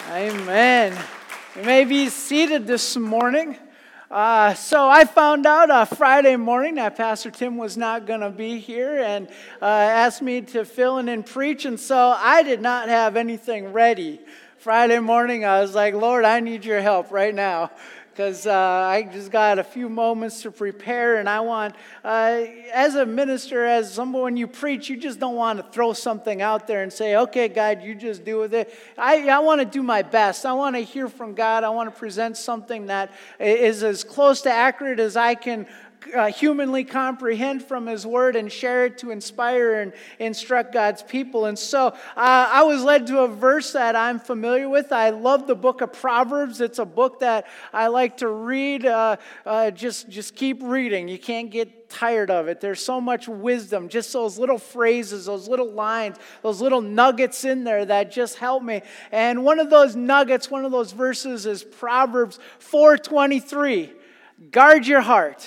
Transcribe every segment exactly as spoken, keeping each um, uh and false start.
Amen. You may be seated this morning. Uh, so I found out uh, Friday morning that Pastor Tim was not going to be here and uh, asked me to fill in and preach, and so I did not have anything ready. Friday morning, I was like, Lord, I need your help right now. Because uh, I just got a few moments to prepare, and I want, uh, as a minister, as someone, when you preach, you just don't want to throw something out there and say, okay, God, you just do with it. I, I want to do my best. I want to hear from God. I want to present something that is as close to accurate as I can Uh, humanly comprehend from His Word and share it to inspire and instruct God's people. And so uh, I was led to a verse that I'm familiar with. I love the book of Proverbs. It's a book that I like to read. Uh, uh, just, just keep reading. You can't get tired of it. There's so much wisdom, just those little phrases, those little lines, those little nuggets in there that just help me. And one of those nuggets, one of those verses is Proverbs four twenty-three. Guard your heart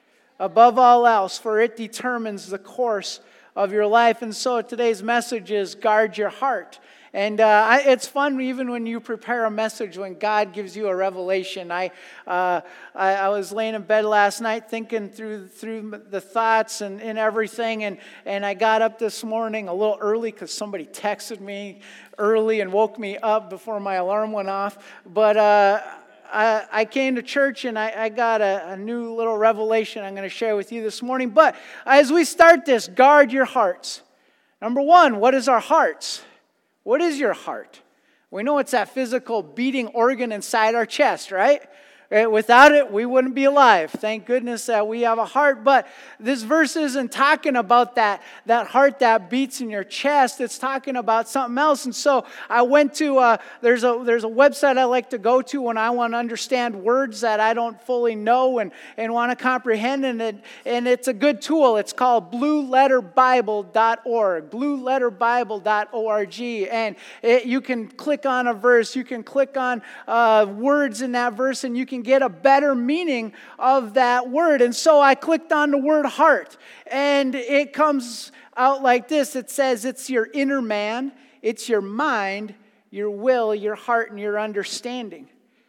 above all else, for it determines the course of your life. And so today's message is guard your heart. And uh, I, it's fun even when you prepare a message, when God gives you a revelation. I, uh, I I was laying in bed last night thinking through through the thoughts and, and everything, and, and I got up this morning a little early because somebody texted me early and woke me up before my alarm went off. But uh I, I came to church and I, I got a, a new little revelation I'm going to share with you this morning. But as we start this, guard your hearts. Number one, what is our hearts? What is your heart? We know it's that physical beating organ inside our chest, right? Without it, we wouldn't be alive. Thank goodness that we have a heart. But this verse isn't talking about that, that heart that beats in your chest. It's talking about something else. And so I went to, uh, there's a there's a website I like to go to when I want to understand words that I don't fully know and, and want to comprehend. And, it, and it's a good tool. It's called blue letter bible dot org, blue letter bible dot org. And it, you can click on a verse. You can click on uh, words in that verse, and you can get a better meaning of that word. And so I clicked on the word heart, and it comes out like this. It says it's your inner man, it's your mind, your will, your heart, and your understanding.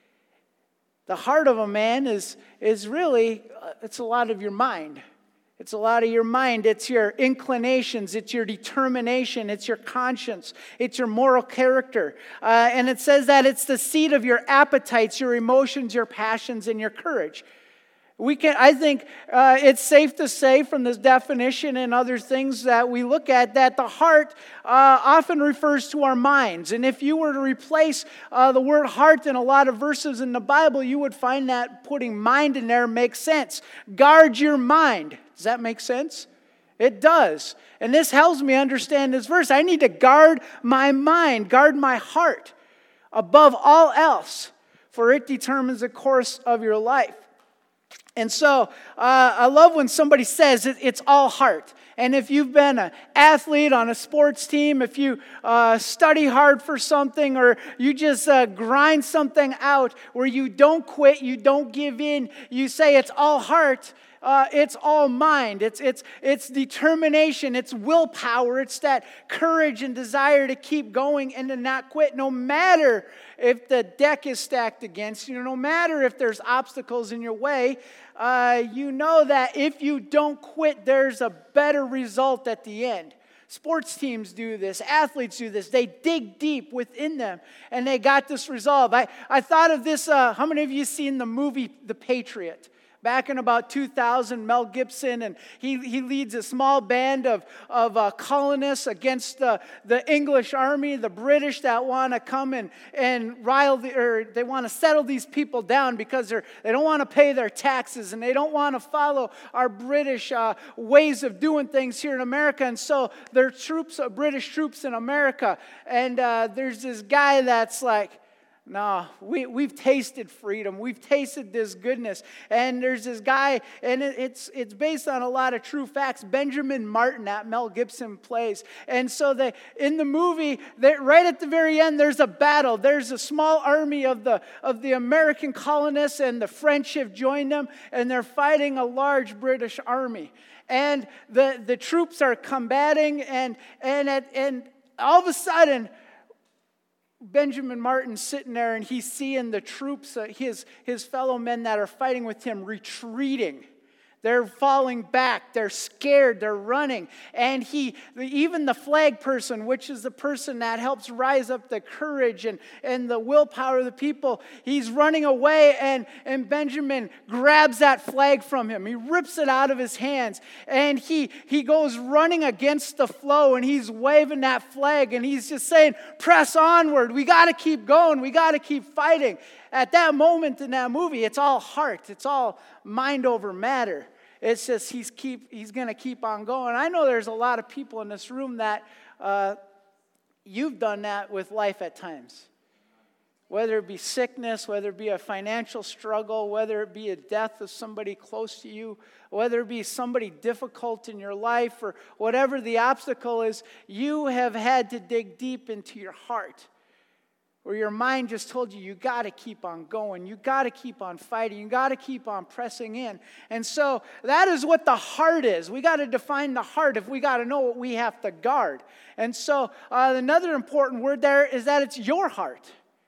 The heart of a man is, is really, it's a lot of your mind. It's a lot of your mind. It's your inclinations. It's your determination. It's your conscience. It's your moral character. Uh, and it says that it's the seat of your appetites, your emotions, your passions, and your courage. We can. I think uh, it's safe to say from this definition and other things that we look at that the heart uh, often refers to our minds. And if you were to replace uh, the word heart in a lot of verses in the Bible, you would find that putting mind in there makes sense. Guard your mind. Does that make sense? It does. And this helps me understand this verse. I need to guard my mind, guard my heart above all else, for it determines the course of your life. And so uh, I love when somebody says it, it's all heart. And if you've been an athlete on a sports team, if you uh, study hard for something, or you just uh, grind something out where you don't quit, you don't give in, you say it's all heart. Uh, it's all mind. It's it's it's determination. It's willpower. It's that courage and desire to keep going and to not quit, no matter if the deck is stacked against you. No matter if there's obstacles in your way. Uh, you know that if you don't quit, there's a better result at the end. Sports teams do this. Athletes do this. They dig deep within them, and they got this resolve. I I thought of this. Uh, how many of you seen the movie The Patriot? Back in about two thousand, Mel Gibson, and he, he leads a small band of, of uh, colonists against the, the English army, the British that want to come and, and rile the, or they want to settle these people down because they're, they don't want to pay their taxes and they don't want to follow our British uh, ways of doing things here in America. And so there are troops, uh, British troops in America, and uh, there's this guy that's like, no, we, we've tasted freedom. We've tasted this goodness. And there's this guy, and it, it's it's based on a lot of true facts. Benjamin Martin that Mel Gibson plays. And so they, in the movie, they, right at the very end, there's a battle. There's a small army of the, of the American colonists, and the French have joined them, and they're fighting a large British army. And the, the troops are combating, and, and, at, and all of a sudden, Benjamin Martin sitting there and he's seeing the troops, uh, his, his fellow men that are fighting with him, retreating. They're falling back. They're scared. They're running. And he, even the flag person, which is the person that helps rise up the courage and, and the willpower of the people, he's running away, and, and Benjamin grabs that flag from him. He rips it out of his hands, and he, he goes running against the flow, and he's waving that flag, and he's just saying, press onward. We got to keep going. We got to keep fighting. At that moment in that movie, it's all heart. It's all mind over matter. It's just he's keep he's going to keep on going. I know there's a lot of people in this room that uh, you've done that with life at times. Whether it be sickness, whether it be a financial struggle, whether it be a death of somebody close to you, whether it be somebody difficult in your life, or whatever the obstacle is, you have had to dig deep into your heart. Where your mind just told you, you got to keep on going. You got to keep on fighting. You got to keep on pressing in. And so that is what the heart is. We got to define the heart if we got to know what we have to guard. And so uh, another important word there is that it's your heart.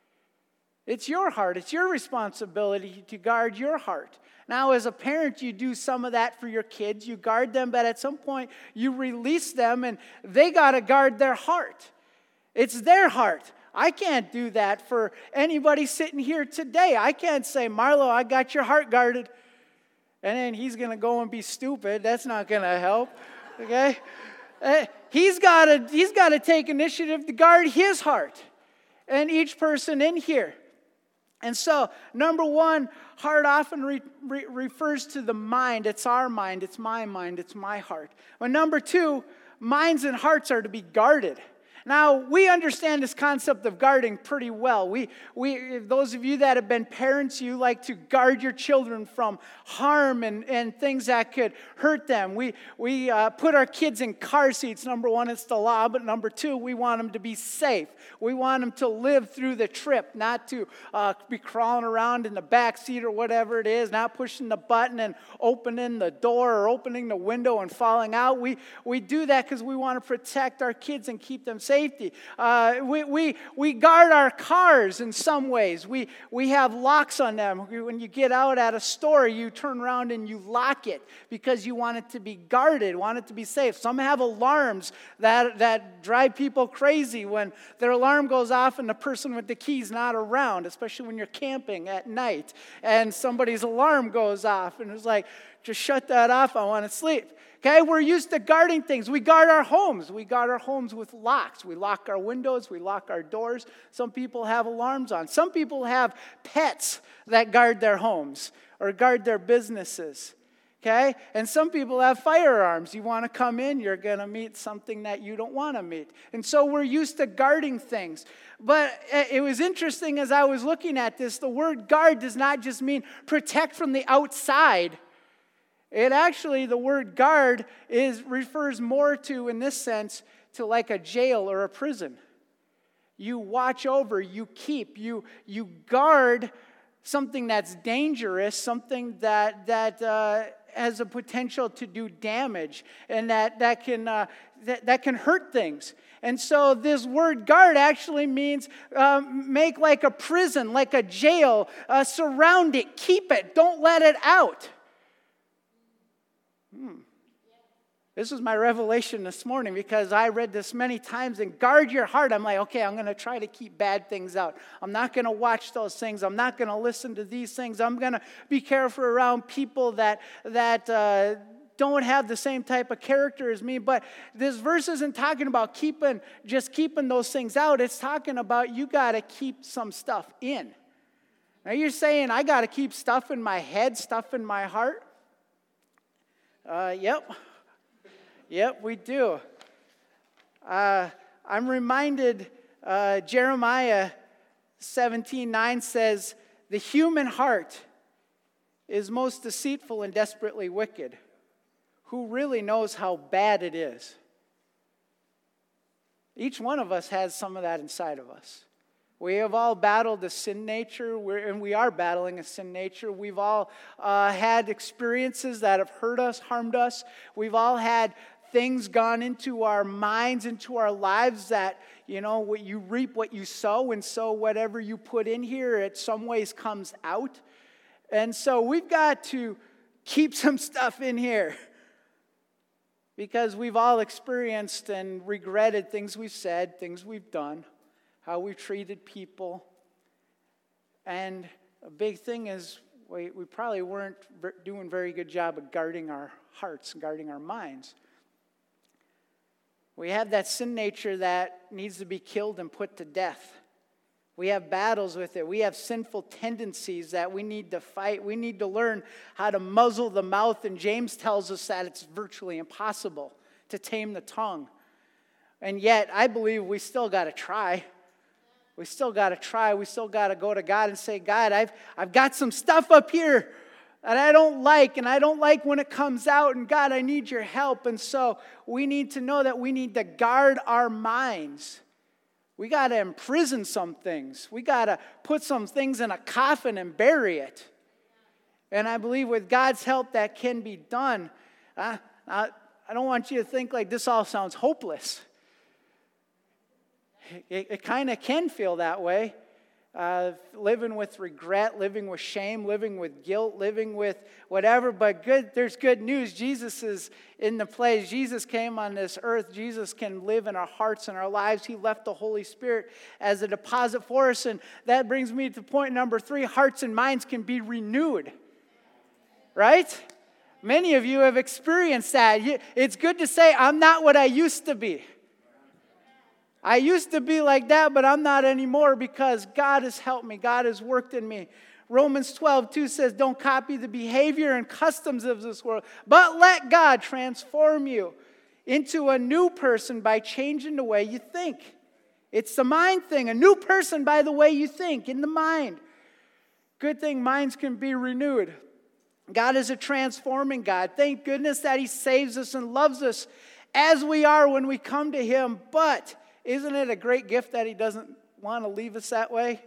It's your heart. It's your responsibility to guard your heart. Now, as a parent, you do some of that for your kids. You guard them, but at some point, you release them, and they got to guard their heart. It's their heart. I can't do that for anybody sitting here today. I can't say, Marlo, I got your heart guarded. And then he's going to go and be stupid. That's not going to help. Okay? Uh, he's got to he's got to take initiative to guard his heart. And each person in here. And so, number one, heart often re, re, refers to the mind. It's our mind. It's my mind. It's my heart. But number two, minds and hearts are to be guarded. Now, we understand this concept of guarding pretty well. We, we, those of you that have been parents, you like to guard your children from harm and, and things that could hurt them. We, we uh, put our kids in car seats. Number one, it's the law. But number two, we want them to be safe. We want them to live through the trip, not to uh, be crawling around in the back seat or whatever it is, not pushing the button and opening the door or opening the window and falling out. We, we do that because we want to protect our kids and keep them safe. Safety. Uh, we, we, we guard our cars in some ways. We, we have locks on them. When you get out at a store, you turn around and you lock it because you want it to be guarded, want it to be safe. Some have alarms that, that drive people crazy when their alarm goes off and the person with the key's not around, especially when you're camping at night and somebody's alarm goes off and it's like, just shut that off, I want to sleep. Okay, we're used to guarding things. We guard our homes. We guard our homes with locks. We lock our windows. We lock our doors. Some people have alarms on. Some people have pets that guard their homes or guard their businesses. Okay, and some people have firearms. You want to come in, you're going to meet something that you don't want to meet. And so we're used to guarding things. But it was interesting as I was looking at this, the word guard does not just mean protect from the outside. It actually, the word guard is refers more to, in this sense, to like a jail or a prison. You watch over, you keep, you you guard something that's dangerous, something that that uh, has a potential to do damage, and that that can uh, that, that can hurt things. And so this word guard actually means um, make like a prison, like a jail, uh, surround it, keep it, don't let it out. Hmm. This was my revelation this morning because I read this many times, and guard your heart. I'm like, okay, I'm going to try to keep bad things out. I'm not going to watch those things. I'm not going to listen to these things. I'm going to be careful around people that that uh, don't have the same type of character as me. But this verse isn't talking about keeping, just keeping those things out. It's talking about you got to keep some stuff in. Now you're saying I got to keep stuff in my head, stuff in my heart? Uh, yep. Yep, we do. Uh, I'm reminded, uh, Jeremiah seventeen nine says, the human heart is most deceitful and desperately wicked. Who really knows how bad it is? Each one of us has some of that inside of us. We have all battled a sin nature, we're, and we are battling a sin nature. We've all uh, had experiences that have hurt us, harmed us. We've all had things gone into our minds, into our lives that, you know, what you reap what you sow, and so whatever you put in here, it some ways comes out. And so we've got to keep some stuff in here because we've all experienced and regretted things we've said, things we've done, how we've treated people. And a big thing is we, we probably weren't doing a very good job of guarding our hearts, guarding our minds. We have that sin nature that needs to be killed and put to death. We have battles with it. We have sinful tendencies that we need to fight. We need to learn how to muzzle the mouth. And James tells us that it's virtually impossible to tame the tongue. And yet, I believe we still got to try. We still got to try. We still got to go to God and say, God, I've, I've got some stuff up here that I don't like, and I don't like when it comes out. And God, I need your help. And so we need to know that we need to guard our minds. We got to imprison some things. We got to put some things in a coffin and bury it. And I believe with God's help that can be done. Uh, I, I don't want you to think like this all sounds hopeless. It, it kind of can feel that way. Uh, living with regret, living with shame, living with guilt, living with whatever. But good, there's good news. Jesus is in the place. Jesus came on this earth. Jesus can live in our hearts and our lives. He left the Holy Spirit as a deposit for us. And that brings me to point number three. Hearts and minds can be renewed. Right? Many of you have experienced that. It's good to say, I'm not what I used to be. I used to be like that, but I'm not anymore because God has helped me. God has worked in me. Romans twelve two says, don't copy the behavior and customs of this world, but let God transform you into a new person by changing the way you think. It's the mind thing. A new person by the way you think, in the mind. Good thing minds can be renewed. God is a transforming God. Thank goodness that He saves us and loves us as we are when we come to Him, but isn't it a great gift that He doesn't want to leave us that way?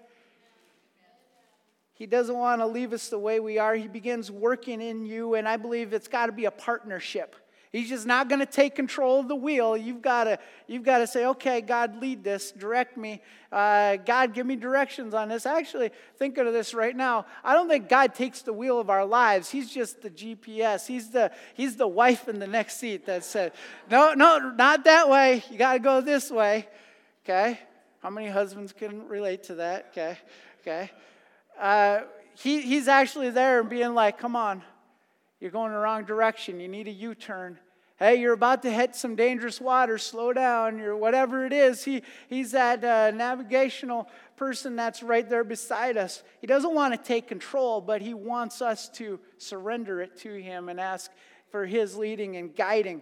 He doesn't want to leave us the way we are. He begins working in you, and I believe it's got to be a partnership. He's just not going to take control of the wheel. You've got to, you've got to say, okay, God, lead this, direct me. Uh, God, give me directions on this. Actually, thinking of this right now, I don't think God takes the wheel of our lives. He's just the G P S. He's the, he's the wife in the next seat that said, no, no, not that way. You got to go this way. Okay? How many husbands can relate to that? Okay? Okay? Uh, he, he's actually there and being like, come on. You're going the wrong direction. You need a U-turn. Hey, you're about to hit some dangerous water. Slow down. You're whatever it is. He, he's that uh, navigational person that's right there beside us. He doesn't want to take control, but He wants us to surrender it to Him and ask for His leading and guiding.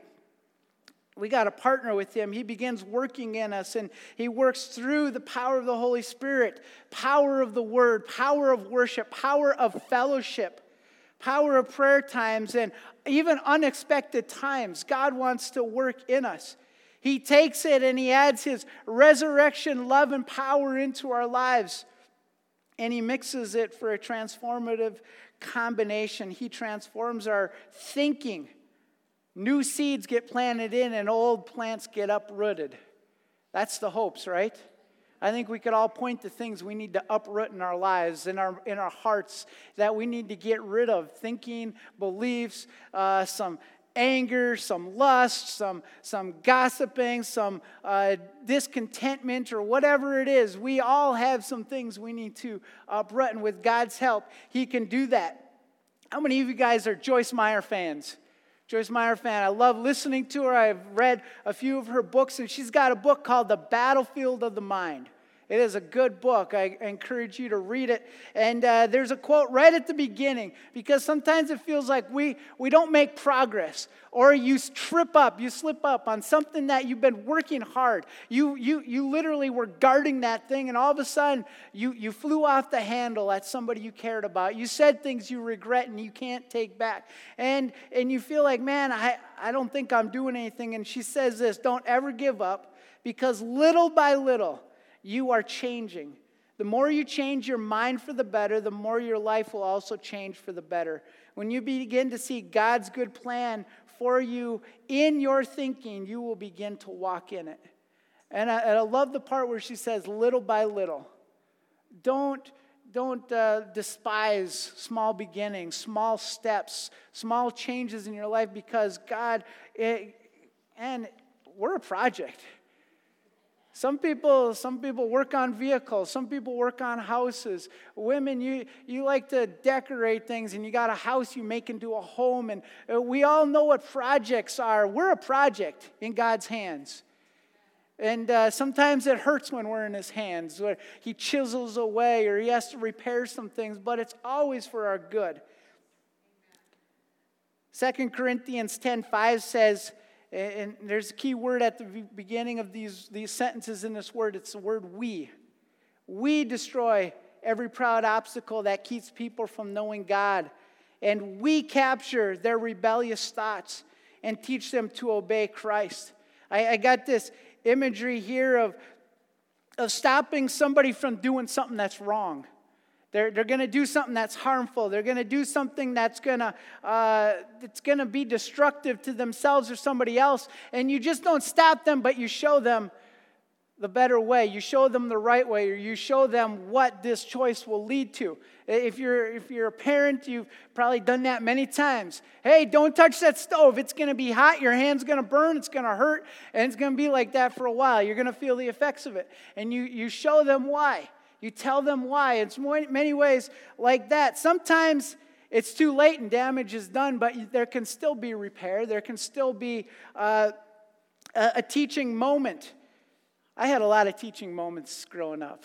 We got to partner with Him. He begins working in us, and He works through the power of the Holy Spirit, power of the Word, power of worship, power of fellowship. Power of prayer times and even unexpected times. God wants to work in us. He takes it and He adds His resurrection love and power into our lives. And He mixes it for a transformative combination. He transforms our thinking. New seeds get planted in and old plants get uprooted. That's the hopes, right? I think we could all point to things we need to uproot in our lives, in our in our hearts, that we need to get rid of. Thinking, beliefs, uh, some anger, some lust, some, some gossiping, some uh, discontentment, or whatever it is. We all have some things we need to uproot, and with God's help, He can do that. How many of you guys are Joyce Meyer fans? Joyce Meyer fan. I love listening to her. I've read a few of her books, and she's got a book called The Battlefield of the Mind. It is a good book. I encourage you to read it. And uh, there's a quote right at the beginning, because sometimes it feels like we, we don't make progress, or you trip up, you slip up on something that you've been working hard. You you you literally were guarding that thing, and all of a sudden you, you flew off the handle at somebody you cared about. You said things you regret and you can't take back. And, and you feel like, man, I, I don't think I'm doing anything. And she says this, don't ever give up, because little by little, you are changing. The more you change your mind for the better, the more your life will also change for the better. When you begin to see God's good plan for you in your thinking, you will begin to walk in it. And I, and I love the part where she says, little by little. Don't, don't uh, despise small beginnings, small steps, small changes in your life, because God, it, and we're a project. Some people, some people work on vehicles. Some people work on houses. Women, you, you like to decorate things, and you got a house you make into a home. And we all know what projects are. We're a project in God's hands. And uh, sometimes it hurts when we're in his hands, where he chisels away or he has to repair some things, but it's always for our good. Second Corinthians ten five says, and there's a key word at the beginning of these, these sentences in this word. It's the word we. We destroy every proud obstacle that keeps people from knowing God. And we capture their rebellious thoughts and teach them to obey Christ. I, I got this imagery here of, of stopping somebody from doing something that's wrong. They're, they're going to do something that's harmful. They're going to do something that's going to uh, that's going to be destructive to themselves or somebody else. And you just don't stop them, but you show them the better way. You show them the right way, or you show them what this choice will lead to. If you're if you're a parent, you've probably done that many times. Hey, don't touch that stove. It's going to be hot. Your hand's going to burn. It's going to hurt. And it's going to be like that for a while. You're going to feel the effects of it. And you, you show them why. You tell them why. It's many ways like that. Sometimes it's too late and damage is done, but there can still be repair. There can still be uh, a, a teaching moment. I had a lot of teaching moments growing up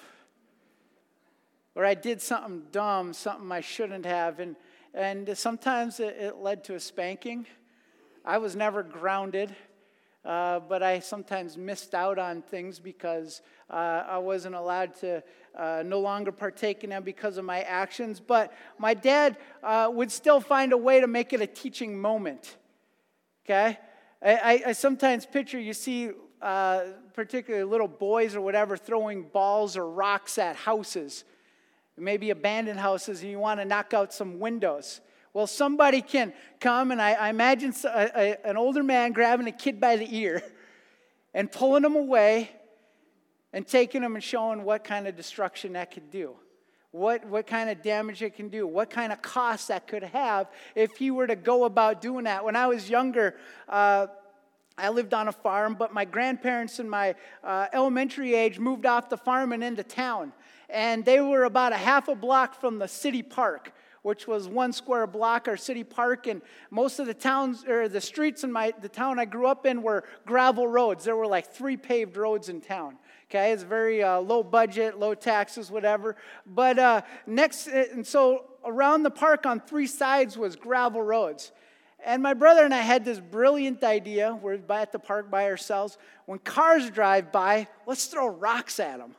where I did something dumb, something I shouldn't have, and, and sometimes it, it led to a spanking. I was never grounded. Uh, but I sometimes missed out on things because uh, I wasn't allowed to uh, no longer partake in them because of my actions. But my dad uh, would still find a way to make it a teaching moment. Okay? I, I, I sometimes picture, you see, uh, particularly little boys or whatever, throwing balls or rocks at houses, maybe abandoned houses, and you want to knock out some windows. Well, somebody can come, and I, I imagine a, a, an older man grabbing a kid by the ear and pulling him away and taking him and showing what kind of destruction that could do, what, what kind of damage it can do, what kind of cost that could have if he were to go about doing that. When I was younger, uh, I lived on a farm, but my grandparents in my uh, elementary age moved off the farm and into town, and they were about a half a block from the city park, which was one square block, our city park, and most of the towns or the streets in my the town I grew up in were gravel roads. There were like three paved roads in town. Okay, it's very uh, low budget, low taxes, whatever. But uh, next, and so around the park on three sides was gravel roads. And my brother and I had this brilliant idea. We're at the park by ourselves. When cars drive by, let's throw rocks at them.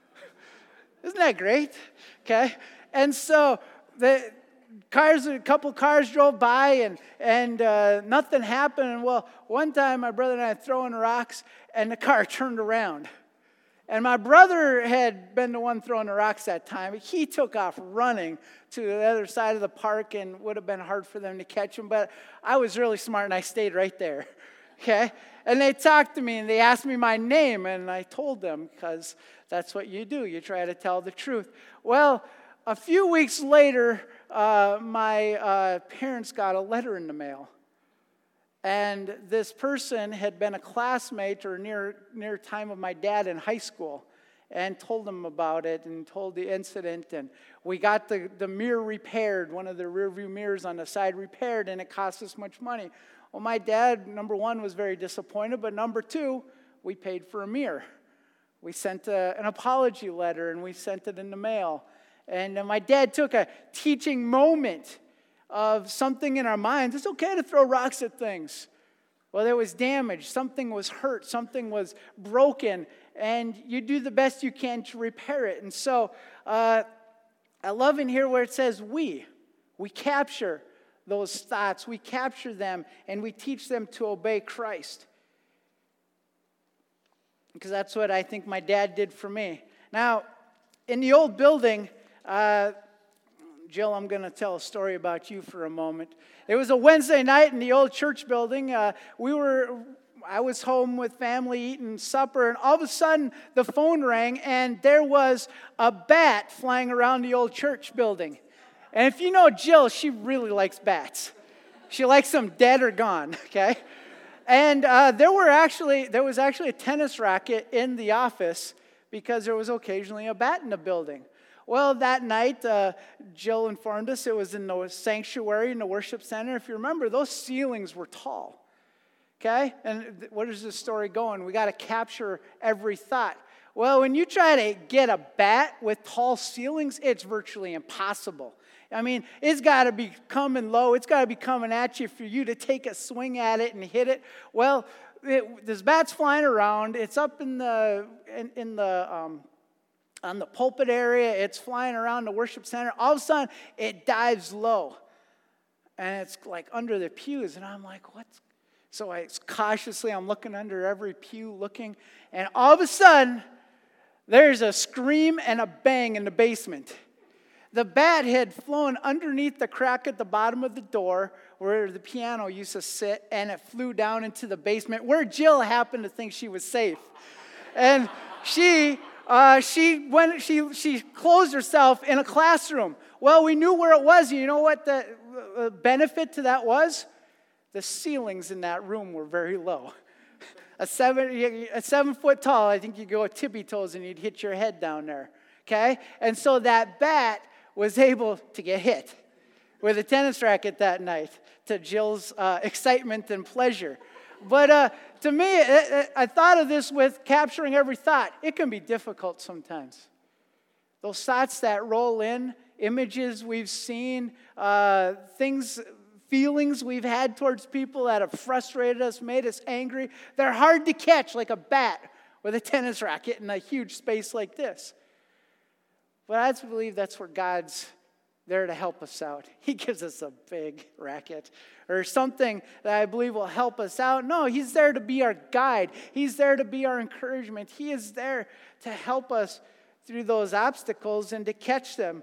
Isn't that great? Okay, and so the cars, a couple cars drove by, and and uh, nothing happened. And well, one time my brother and I were throwing rocks, and the car turned around. And my brother had been the one throwing the rocks that time. He took off running to the other side of the park, and would have been hard for them to catch him. But I was really smart, and I stayed right there. Okay? And they talked to me, and they asked me my name, and I told them, because that's what you do. You try to tell the truth. Well, a few weeks later, uh, my uh, parents got a letter in the mail. And this person had been a classmate or near near time of my dad in high school, and told them about it and told the incident. And we got the, the mirror repaired, one of the rear view mirrors on the side repaired, and it cost us much money. Well, my dad, number one, was very disappointed, but number two, we paid for a mirror. We sent a, an apology letter, and we sent it in the mail. And uh, my dad took a teaching moment of something in our minds. It's okay to throw rocks at things. Well, there was damage. Something was hurt. Something was broken. And you do the best you can to repair it. And so uh, I love in here where it says we. We capture those thoughts. We capture them, and we teach them to obey Christ. Because that's what I think my dad did for me. Now, in the old building, uh, Jill, I'm going to tell a story about you for a moment. It was a Wednesday night in the old church building. Uh, we were, I was home with family eating supper, and all of a sudden the phone rang, and there was a bat flying around the old church building. And if you know Jill, she really likes bats. She likes them dead or gone, okay? And uh, there were actually there was actually a tennis racket in the office because there was occasionally a bat in the building. Well, that night, uh, Jill informed us it was in the sanctuary in the worship center. If you remember, those ceilings were tall, okay? And th- where is this story going? We got to capture every thought. Well, when you try to get a bat with tall ceilings, it's virtually impossible. I mean, it's got to be coming low. It's got to be coming at you for you to take a swing at it and hit it. Well, it, this bat's flying around. It's up in the in, in the um, on the pulpit area. It's flying around the worship center. All of a sudden, it dives low, and it's like under the pews. And I'm like, what's? So I cautiously, I'm looking under every pew, looking, and all of a sudden, there's a scream and a bang in the basement. The bat had flown underneath the crack at the bottom of the door where the piano used to sit, and it flew down into the basement where Jill happened to think she was safe. And she uh, she went she she closed herself in a classroom. Well, we knew where it was. You know what the uh, benefit to that was? The ceilings in that room were very low. A seven a seven foot tall. I think you go tippy toes and you'd hit your head down there. Okay, and so that bat was able to get hit with a tennis racket that night, to Jill's uh, excitement and pleasure. But uh, to me, it, it, I thought of this with capturing every thought. It can be difficult sometimes. Those thoughts that roll in, images we've seen, uh, things, feelings we've had towards people that have frustrated us, made us angry, they're hard to catch like a bat with a tennis racket in a huge space like this. But I believe that's where God's there to help us out. He gives us a big racket or something that I believe will help us out. No, He's there to be our guide. He's there to be our encouragement. He is there to help us through those obstacles and to catch them.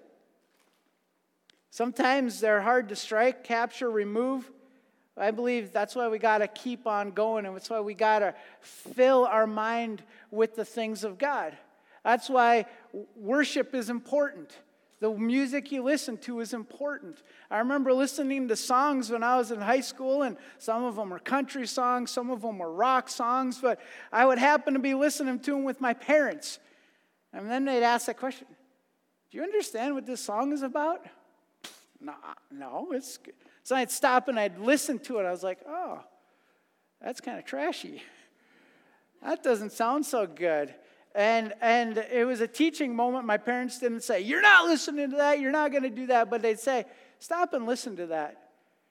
Sometimes they're hard to strike, capture, remove. I believe that's why we got to keep on going, and that's why we got to fill our mind with the things of God. That's why worship is important. The music you listen to is important. I remember listening to songs when I was in high school, and some of them were country songs, some of them were rock songs, but I would happen to be listening to them with my parents. And then they'd ask that question, do you understand what this song is about? No, no, it's good. So I'd stop and I'd listen to it. I was like, oh, that's kind of trashy. That doesn't sound so good. And and it was a teaching moment. My parents didn't say, you're not listening to that, you're not going to do that. But they'd say, stop and listen to that.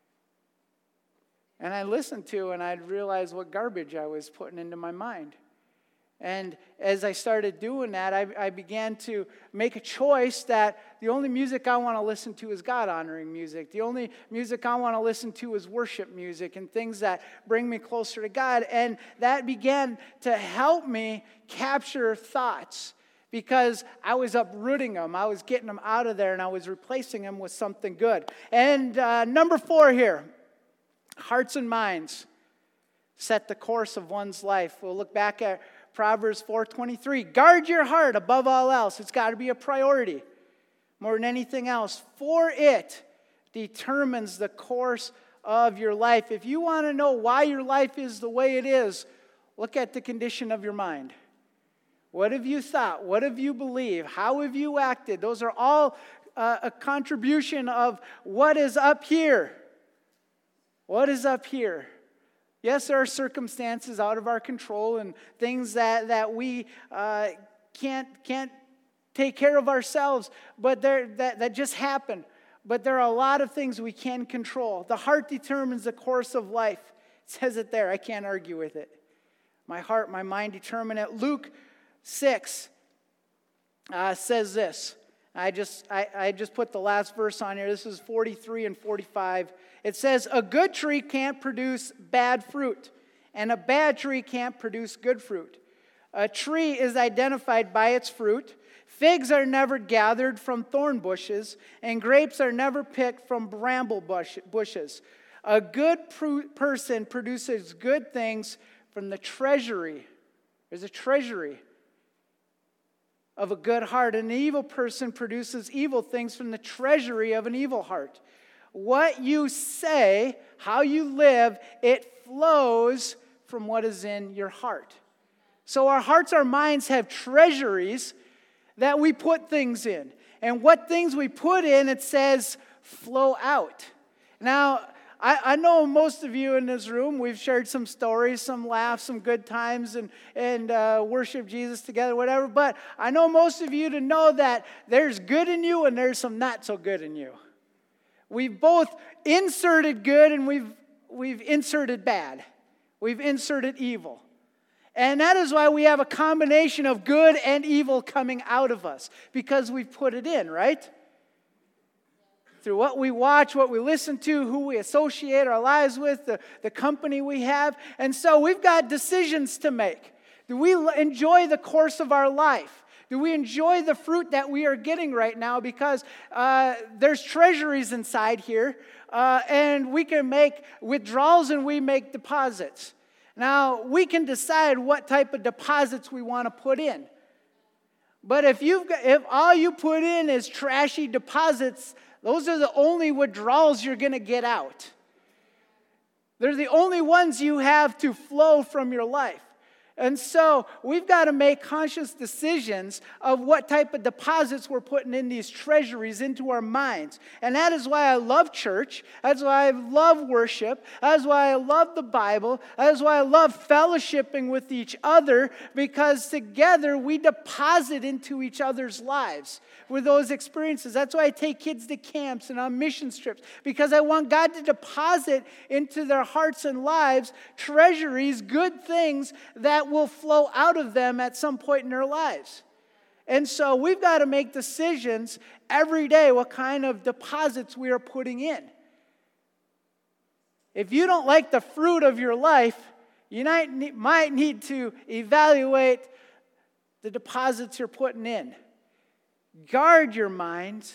And I listened to, and I'd realize what garbage I was putting into my mind. And as I started doing that, I, I began to make a choice that the only music I want to listen to is God-honoring music. The only music I want to listen to is worship music and things that bring me closer to God. And that began to help me capture thoughts because I was uprooting them. I was getting them out of there, and I was replacing them with something good. And uh, number four here, hearts and minds set the course of one's life. We'll look back at Proverbs four twenty-three, guard your heart above all else. It's got to be a priority more than anything else, for it determines the course of your life. If you want to know why your life is the way it is, look at the condition of your mind. What have you thought? What have you believed? How have you acted? Those are all uh, a contribution of what is up here. What is up here? Yes, there are circumstances out of our control and things that, that we uh, can't can't take care of ourselves, but there that, that just happen. But there are a lot of things we can control. The heart determines the course of life. It says it there. I can't argue with it. My heart, my mind determine it. Luke six uh, says this. I just I, I just put the last verse on here. This is forty-three and forty-five. It says, a good tree can't produce bad fruit, and a bad tree can't produce good fruit. A tree is identified by its fruit. Figs are never gathered from thorn bushes, and grapes are never picked from bramble bush, bushes. A good pr- person produces good things from the treasury. There's a treasury of a good heart. An evil person produces evil things from the treasury of an evil heart. What you say, how you live, it flows from what is in your heart. So our hearts, our minds have treasuries that we put things in. And what things we put in, it says, flow out. Now, I, I know most of you in this room, we've shared some stories, some laughs, some good times, and, and uh, worship Jesus together, whatever. But I know most of you to know that there's good in you and there's some not so good in you. We've both inserted good and we've, we've inserted bad. We've inserted evil. And that is why we have a combination of good and evil coming out of us, because we've put it in, right? Through what we watch, what we listen to, who we associate our lives with, the, the company we have. And so we've got decisions to make. Do we enjoy the course of our life? Do we enjoy the fruit that we are getting right now? Because uh, there's treasuries inside here, uh, and we can make withdrawals and we make deposits. Now, we can decide what type of deposits we want to put in. But if you've got, if all you put in is trashy deposits, those are the only withdrawals you're going to get out. They're the only ones you have to flow from your life. And so we've got to make conscious decisions of what type of deposits we're putting in these treasuries into our minds. And that is why I love church. That's why I love worship. That's why I love the Bible. That's why I love fellowshipping with each other, because together we deposit into each other's lives with those experiences. That's why I take kids to camps and on mission trips, because I want God to deposit into their hearts and lives treasuries, good things that will flow out of them at some point in their lives. And so we've got to make decisions every day what kind of deposits we are putting in. If you don't like the fruit of your life, you might need to evaluate the deposits you're putting in. Guard your minds.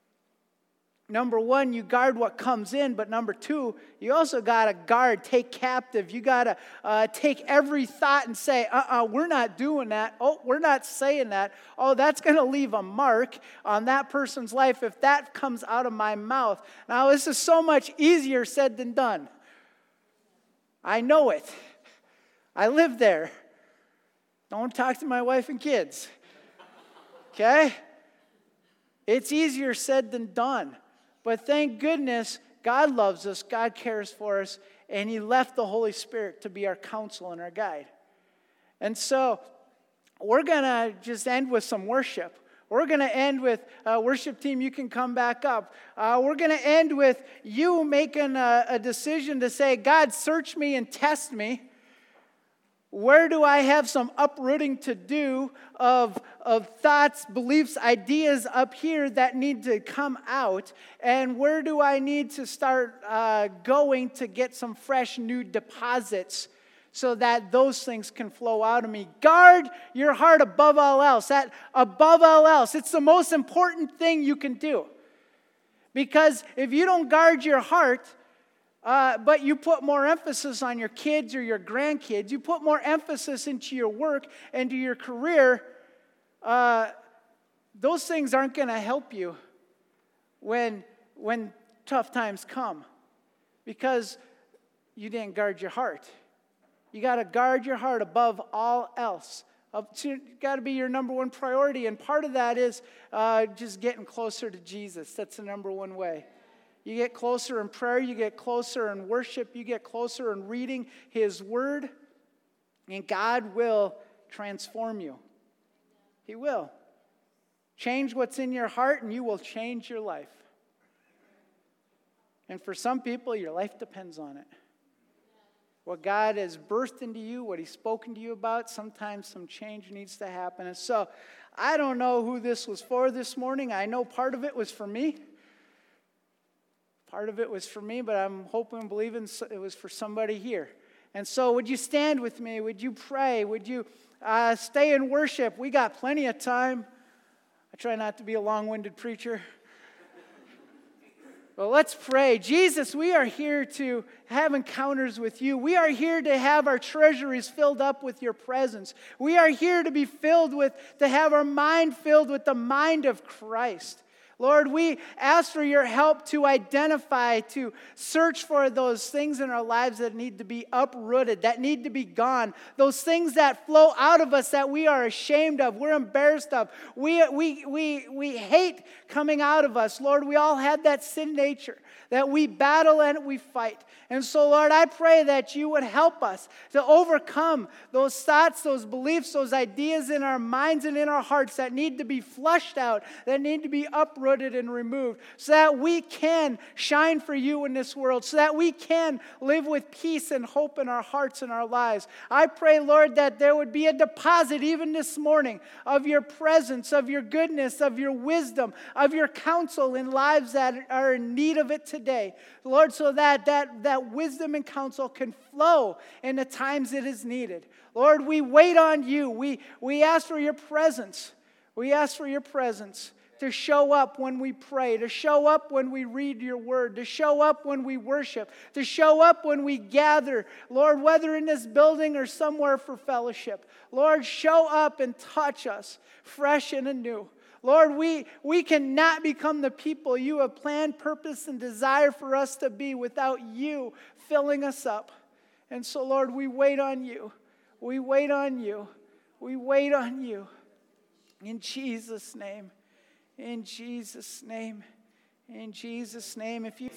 Number one, you guard what comes in, but number two, you also got to guard, take captive. You got to uh, take every thought and say, uh-uh, we're not doing that. Oh, we're not saying that. Oh, that's going to leave a mark on that person's life if that comes out of my mouth. Now, this is so much easier said than done. I know it. I live there. Don't talk to my wife and kids. Okay? It's easier said than done. But thank goodness, God loves us, God cares for us, and He left the Holy Spirit to be our counsel and our guide. And so, we're going to just end with some worship. We're going to end with, uh, worship team, you can come back up. Uh, we're going to end with you making a, a decision to say, God, search me and test me. Where do I have some uprooting to do of, of thoughts, beliefs, ideas up here that need to come out? And where do I need to start uh, going to get some fresh new deposits so that those things can flow out of me? Guard your heart above all else. That above all else, it's the most important thing you can do. Because if you don't guard your heart, Uh, but you put more emphasis on your kids or your grandkids, you put more emphasis into your work and to your career, uh, those things aren't going to help you when, when tough times come, because you didn't guard your heart. You got to guard your heart above all else. It's got to be your number one priority, and part of that is uh, just getting closer to Jesus. That's the number one way. You get closer in prayer, you get closer in worship, you get closer in reading His Word, and God will transform you. He will. Change what's in your heart, and you will change your life. And for some people, your life depends on it. What God has birthed into you, what He's spoken to you about, sometimes some change needs to happen. And so, I don't know who this was for this morning. I know part of it was for me. Part of it was for me, but I'm hoping and believing it was for somebody here. And so would you stand with me? Would you pray? Would you uh, stay in worship? We got plenty of time. I try not to be a long-winded preacher. Well, let's pray. Jesus, we are here to have encounters with you. We are here to have our treasuries filled up with your presence. We are here to be filled with, to have our mind filled with the mind of Christ. Lord, we ask for your help to identify, to search for those things in our lives that need to be uprooted, that need to be gone. Those things that flow out of us that we are ashamed of, we're embarrassed of. We, we, we, we hate coming out of us. Lord, we all have that sin nature that we battle and we fight. And so, Lord, I pray that you would help us to overcome those thoughts, those beliefs, those ideas in our minds and in our hearts that need to be flushed out, that need to be uprooted and removed, so that we can shine for you in this world, so that we can live with peace and hope in our hearts and our lives. I pray, Lord, that there would be a deposit even this morning of your presence, of your goodness, of your wisdom, of your counsel in lives that are in need of it today. Lord, so that that, that wisdom and counsel can flow in the times it is needed. Lord, we wait on you. We, we ask for your presence. We ask for your presence to show up when we pray, to show up when we read your word, to show up when we worship, to show up when we gather. Lord, whether in this building or somewhere for fellowship. Lord, show up and touch us fresh and anew. Lord, we, we cannot become the people you have planned, purpose, and desire for us to be without you filling us up. And so, Lord, we wait on you. We wait on you. We wait on you. In Jesus' name. In Jesus' name. In Jesus' name. If you